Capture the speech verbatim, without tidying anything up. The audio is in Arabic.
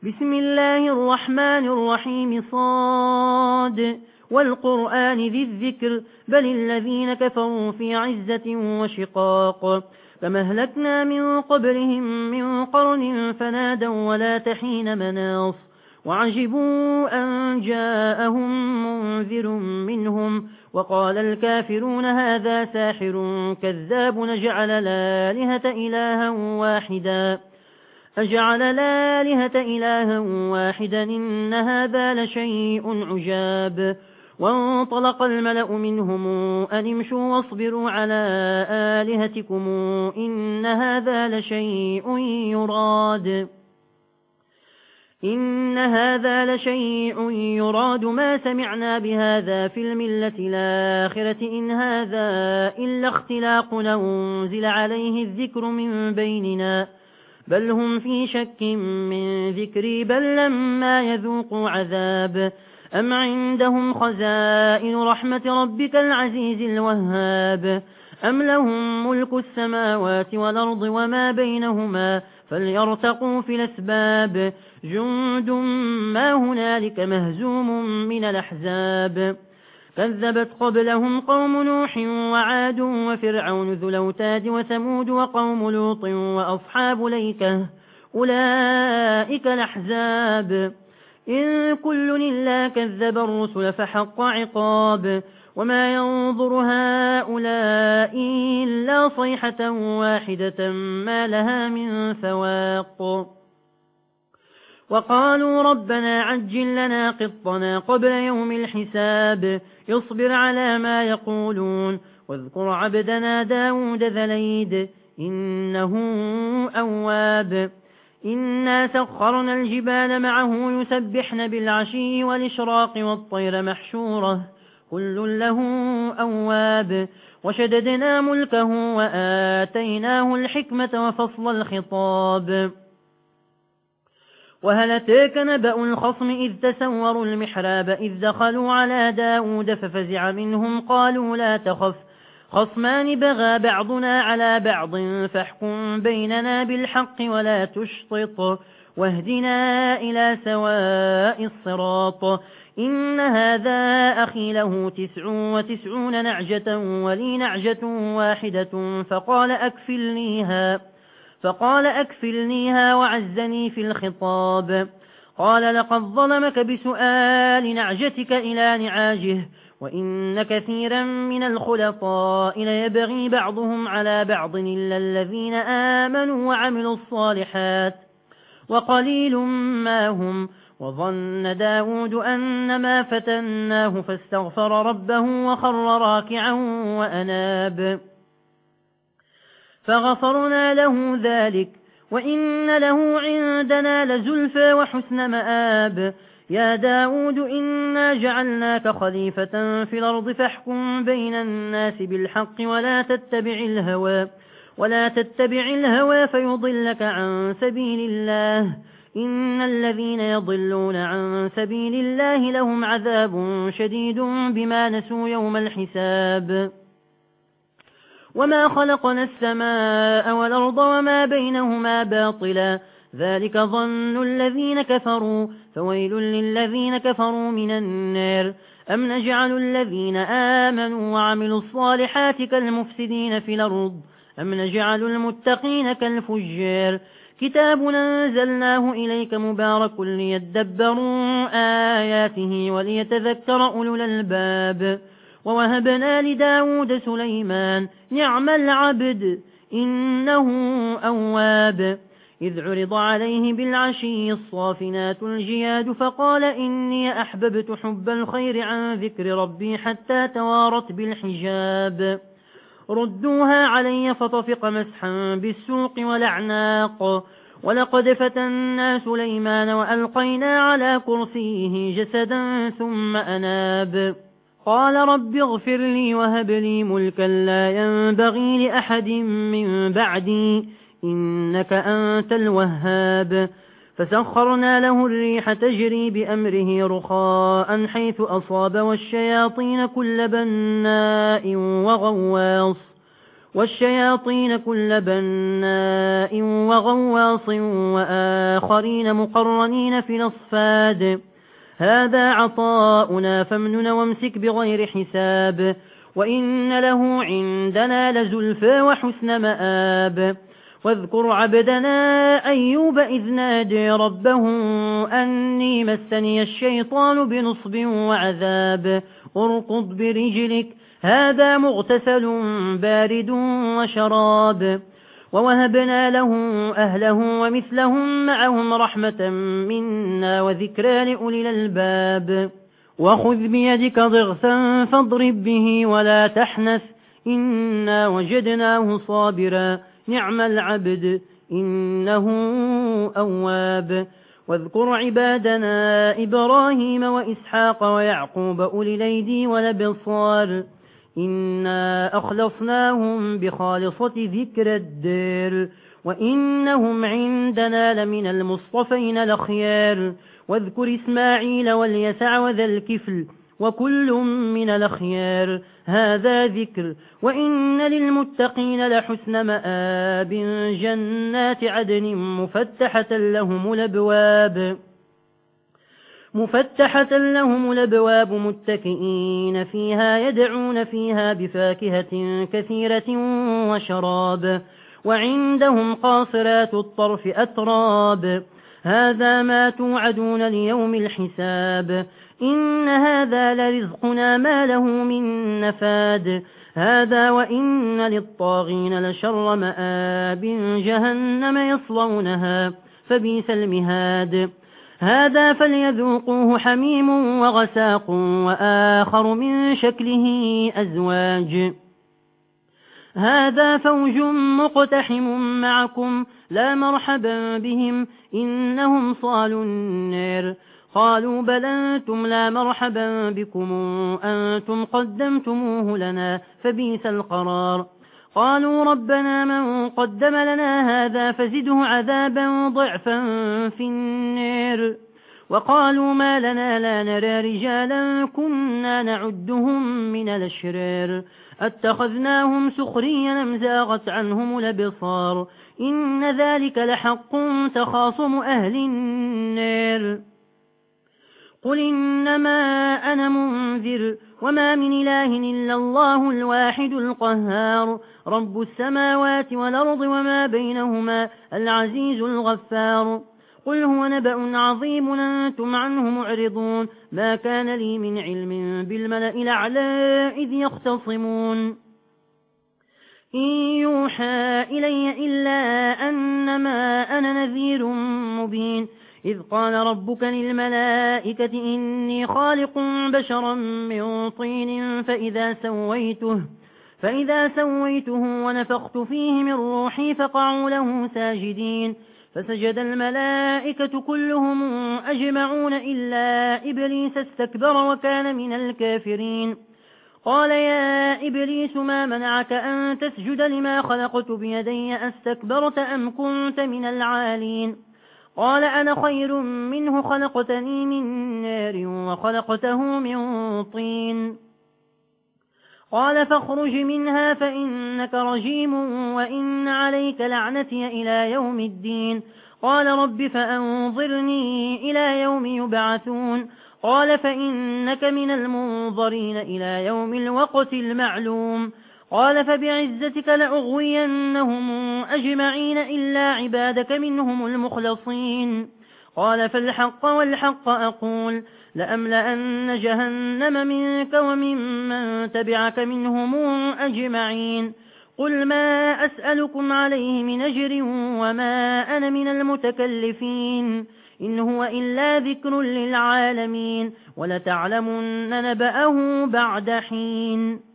بسم الله الرحمن الرحيم صاد والقرآن ذي الذكر بل الذين كفروا في عزة وشقاق فمهلكنا من قبلهم من قرن فنادوا ولا تحين مناص وعجبوا أن جاءهم منذر منهم وقال الكافرون هذا ساحر كذاب نجعل الآلهة إلها واحدا أجعل الآلهة إلها واحدا إن هذا لشيء عجاب وانطلق الملأ منهم أن امشوا واصبروا على آلهتكم إن هذا لشيء يراد إن هذا لشيء يراد ما سمعنا بهذا في الملة الآخرة إن هذا إلا اختلاق أنزل عليه الذكر من بيننا بل هم في شك من ذكري بل لما يذوقوا عذاب أم عندهم خزائن رحمة ربك العزيز الوهاب أم لهم ملك السماوات والأرض وما بينهما فليرتقوا في الأسباب جند ما هنالك مهزوم من الأحزاب كذبت قبلهم قوم نوح وعاد وفرعون ذو الأوتاد وثمود وقوم لوط وأصحاب ليكة أولئك الأحزاب إن كل إلا كذب الرسل فحق عقاب وما ينظر هؤلاء إلا صيحة واحدة ما لها من فواق وقالوا ربنا عجل لنا قطنا قبل يوم الحساب يصبر على ما يقولون واذكر عبدنا داود ذا الأيد إنه أواب إنا سخرنا الجبال معه يسبحن بالعشي والإشراق والطير محشورة كل له أواب وشددنا ملكه وآتيناه الحكمة وفصل الخطاب وهل أتاك نبأ الخصم إذ تسوروا المحراب إذ دخلوا على داود ففزع منهم قالوا لا تخف خصمان بغى بعضنا على بعض فاحكم بيننا بالحق ولا تشطط واهدنا إلى سواء الصراط إن هذا أخي له تسع وتسعون نعجة ولي نعجة واحدة فقال أكفلنيها فقال أكفلنيها وعزني في الخطاب قال لقد ظلمك بسؤال نعجتك إلى نعاجه وإن كثيرا من الخلطاء ليبغي بعضهم على بعض إلا الذين آمنوا وعملوا الصالحات وقليل ما هم وظن داود أنما فتناه فاستغفر ربه وخر راكعا وأناب فغفرنا له ذلك وإن له عندنا لزلفى وحسن مآب يا داود إنا جعلناك خليفة في الأرض فاحكم بين الناس بالحق ولا تتبع الهوى ولا تتبع الهوى فيضلك عن سبيل الله إن الذين يضلون عن سبيل الله لهم عذاب شديد بما نسوا يوم الحساب وما خلقنا السماء والأرض وما بينهما باطلا ذلك ظن الذين كفروا فويل للذين كفروا من النار أم نجعل الذين آمنوا وعملوا الصالحات كالمفسدين في الأرض أم نجعل المتقين كالفجار كتاب أنزلناه إليك مبارك ليدبروا آياته وليتذكر أولو الألباب ووهبنا لداود سليمان نعم العبد إنه أواب إذ عرض عليه بالعشي الصافنات الجياد فقال إني أحببت حب الخير عن ذكر ربي حتى توارت بالحجاب ردوها علي فطفق مسحا بالسوق والأعناق ولقد فتنا سليمان وألقينا على كرسيه جسدا ثم أناب قال رب اغفر لي وهب لي ملكا لا ينبغي لأحد من بعدي إنك أنت الوهاب فسخرنا له الريح تجري بأمره رخاء حيث أصاب والشياطين كل بناء وغواص والشياطين كل بناء وغواص وآخرين مقرنين في الأصفاد هذا عطاؤنا فامنن وامسك بغير حساب وإن له عندنا لزلفى وحسن مآب واذكر عبدنا أيوب إذ نادي ربه أني مسني الشيطان بنصب وعذاب اركض برجلك هذا مغتسل بارد وشراب ووهبنا له أهله ومثلهم معهم رحمة منا وذكرى لأولي الألباب وخذ بيدك ضغثا فاضرب به ولا تحنث إنا وجدناه صابرا نعم العبد إنه أواب واذكر عبادنا إبراهيم وإسحاق ويعقوب أولي الأيدي والأبصار إنا أخلصناهم بخالصة ذكر الدار وإنهم عندنا لمن المصطفين الأخيار واذكر إسماعيل واليسع وذا الكفل وكل من الأخيار هذا ذكر وإن للمتقين لحسن مآب جنات عدن مفتحة لهم الأبواب مفتحة لهم الأبواب متكئين فيها يدعون فيها بفاكهة كثيرة وشراب وعندهم قاصرات الطرف أتراب هذا ما توعدون ليوم الحساب إن هذا لرزقنا ما له من نفاد هذا وإن للطاغين لشر مآب جهنم يصلونها فبئس المهاد هذا فليذوقوه حميم وغساق وآخر من شكله أزواج هذا فوج مقتحم معكم لا مرحبا بهم إنهم صالوا النار قالوا بل أنتم لا مرحبا بكم أنتم قدمتموه لنا فبئس القرار قالوا ربنا من قدم لنا هذا فزده عذابا ضعفا في النار وقالوا ما لنا لا نرى رجالا كنا نعدهم من الأشرار اتخذناهم سخريا أم زاغت عنهم الأبصار إن ذلك لحق تخاصم أهل النار قل إنما أنا منذر وما من إله إلا الله الواحد القهار رب السماوات والأرض وما بينهما العزيز الغفار قل هو نبأ عظيم أنتم عنه معرضون ما كان لي من علم بالملأ الأعلى إذ يختصمون إن يوحى إلي إلا أنما أنا نذير مبين إذ قال ربك للملائكة إني خالق بشرا من طين فإذا سويته فإذا سويته ونفخت فيه من روحي فقعوا له ساجدين فسجد الملائكة كلهم أجمعون إلا إبليس استكبر وكان من الكافرين قال يا إبليس ما منعك أن تسجد لما خلقت بيدي أستكبرت أم كنت من العالين قال أنا خير منه خلقتني من نار وخلقته من طين قال فاخرج منها فإنك رجيم وإن عليك لعنتي إلى يوم الدين قال رب فأنظرني إلى يوم يبعثون قال فإنك من المنظرين إلى يوم الوقت المعلوم قال فبعزتك لأغوينهم أجمعين إلا عبادك منهم المخلصين قال فالحق والحق أقول لأملأن جهنم منك وممن تبعك منهم أجمعين قل ما أسألكم عليه من أجر وما أنا من المتكلفين إن هو إلا ذكر للعالمين ولتعلمن نبأه بعد حين.